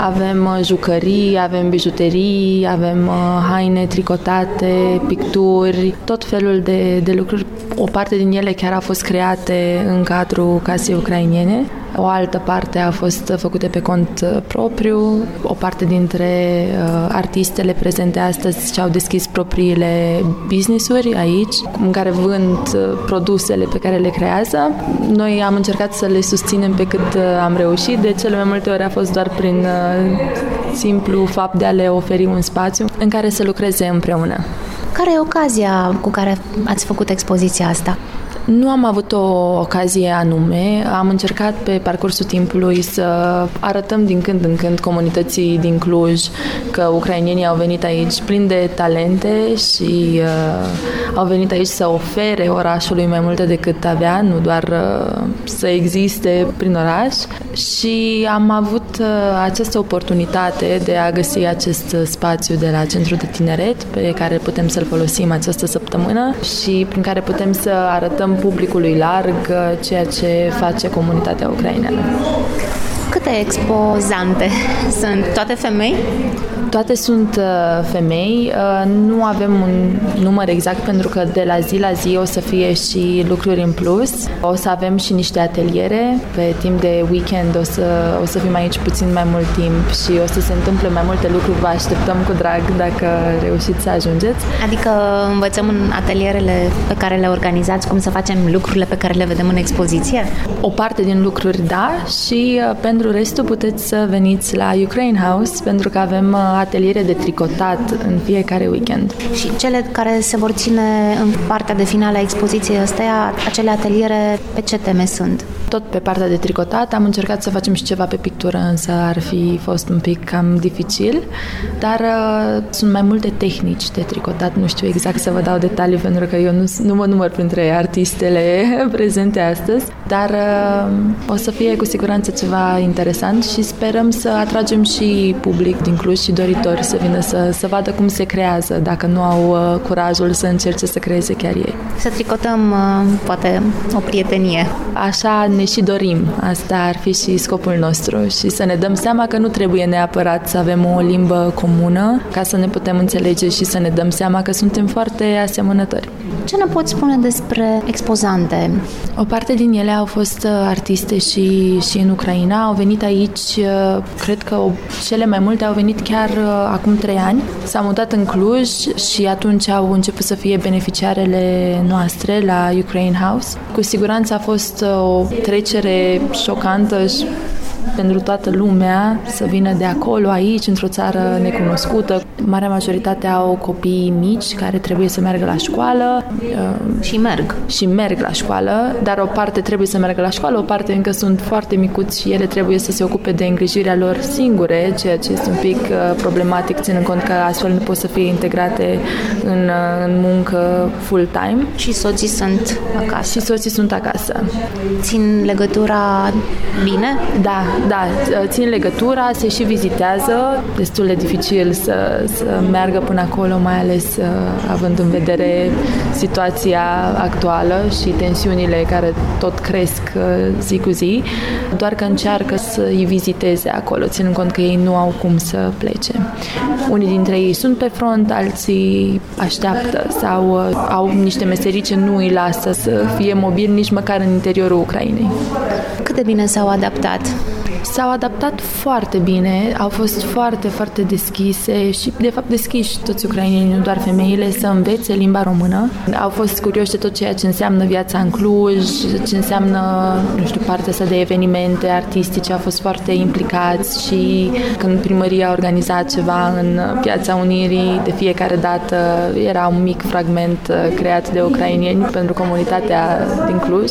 Avem jucării, avem bijuterii, avem haine tricotate, picturi, tot felul de lucruri. O parte din ele chiar a fost create în cadrul Casei Ucrainene. O altă parte a fost făcută pe cont propriu. O parte dintre artistele prezente astăzi și-au deschis propriile business-uri aici, în care vând produsele pe care le creează. Noi am încercat să le susținem pe cât am reușit. De cele mai multe ori a fost doar prin simplu fapt de a le oferi un spațiu în care să lucreze împreună. Care e ocazia cu care ați făcut expoziția asta? Nu am avut o ocazie anume. Am încercat pe parcursul timpului să arătăm din când în când comunității din Cluj că ucrainenii au venit aici plini de talente și au venit aici să ofere orașului mai multe decât avea, nu doar să existe prin oraș. Și am avut această oportunitate de a găsi acest spațiu de la Centrul de Tineret pe care putem să-l folosim această săptămână și prin care putem să arătăm publicului larg ceea ce face comunitatea ucraineană. Câte expozante sunt? Toate femei? Toate sunt femei. Nu avem un număr exact pentru că de la zi o să fie și lucruri în plus. O să avem și niște ateliere. Pe timp de weekend o să fim aici puțin mai mult timp și o să se întâmple mai multe lucruri. Vă așteptăm cu drag dacă reușiți să ajungeți. Adică învățăm în atelierele pe care le organizați cum să facem lucrurile pe care le vedem în expoziție? O parte din lucruri, da, și pentru restul puteți să veniți la Ukraine House pentru că avem ateliere de tricotat în fiecare weekend. Și cele care se vor ține în partea de finală a expoziției astea, acele ateliere, pe ce teme sunt? Tot pe partea de tricotat. Am încercat să facem și ceva pe pictură, însă ar fi fost un pic cam dificil, dar sunt mai multe tehnici de tricotat. Nu știu exact să vă dau detalii pentru că eu nu mă număr printre artistele prezente astăzi, dar o să fie cu siguranță ceva interesant și sperăm să atragem și public din Cluj și doritori să vină să vadă cum se creează, dacă nu au curajul să încerce să creeze chiar ei. Să tricotăm, poate, o prietenie. Așa ne și dorim. Asta ar fi și scopul nostru și să ne dăm seama că nu trebuie neapărat să avem o limbă comună ca să ne putem înțelege și să ne dăm seama că suntem foarte asemănători. Ce ne poți spune despre expozante? O parte din ele au fost artiste și în Ucraina. Au venit aici, cred că cele mai multe au venit chiar acum 3 ani. S-au mutat în Cluj și atunci au început să fie beneficiarele noastre la Ukraine House. Cu siguranță a fost o trecere șocantă și pentru toată lumea să vină de acolo, aici, într-o țară necunoscută. Marea majoritate au copii mici care trebuie să meargă la școală. Și merg la școală, dar o parte trebuie să meargă la școală, o parte încă sunt foarte micuți și ele trebuie să se ocupe de îngrijirea lor singure, ceea ce este un pic problematic, ținând cont că astfel nu pot să fie integrate în muncă full-time. Și soții sunt acasă. Țin legătura bine? Da, țin legătura, se și vizitează. Destul de dificil să meargă până acolo, mai ales având în vedere situația actuală și tensiunile care tot cresc zi cu zi, doar că încearcă să îi viziteze acolo, ținând cont că ei nu au cum să plece. Unii dintre ei sunt pe front, alții așteaptă sau au niște meserii ce nu îi lasă să fie mobili nici măcar în interiorul Ucrainei. Cât de bine s-au adaptat? S-au adaptat foarte bine, au fost foarte, foarte deschise și, de fapt, deschiși toți ucrainenii, nu doar femeile, să învețe limba română. Au fost curioși de tot ceea ce înseamnă viața în Cluj, ce înseamnă, partea asta de evenimente artistice, au fost foarte implicați și când primăria a organizat ceva în Piața Unirii, de fiecare dată era un mic fragment creat de ucraineni pentru comunitatea din Cluj.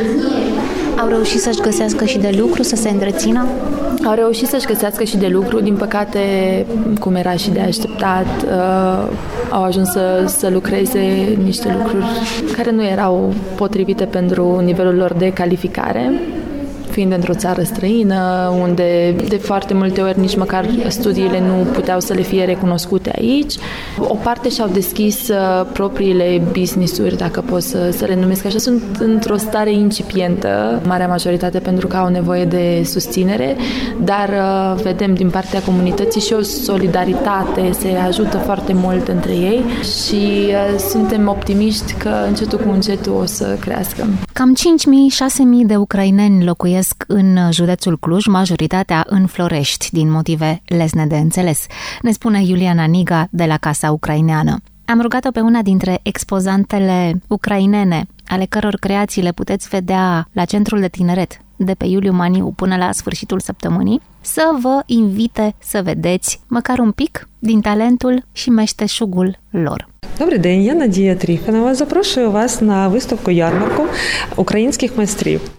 Au reușit să-și găsească și de lucru, să se întrețină? Au reușit să-și găsească și de lucru, din păcate, cum era și de așteptat, au ajuns să lucreze niște lucruri care nu erau potrivite pentru nivelul lor de calificare. fiind într-o țară străină, unde de foarte multe ori nici măcar studiile nu puteau să le fie recunoscute aici. O parte și-au deschis propriile business-uri, dacă pot să le numesc așa. Sunt într-o stare incipientă, marea majoritate, pentru că au nevoie de susținere, dar vedem din partea comunității și o solidaritate, se ajută foarte mult între ei și suntem optimiști că încetul cu încetul o să crească. Cam 5.000-6.000 de ucraineni locuiesc în județul Cluj, majoritatea în Florești, din motive lesne de înțeles, ne spune Iuliana Niga de la Casa Ucraineană. Am rugat-o pe una dintre expozantele ucrainene, ale căror creații le puteți vedea la Centrul de Tineret de pe Iuliu Maniu până la sfârșitul săptămânii, să vă invite să vedeți măcar un pic din talentul și meșteșugul lor. Добрий день, я Надія Тріфанова. Запрошую вас на виставку-ярмарку українських майстрів.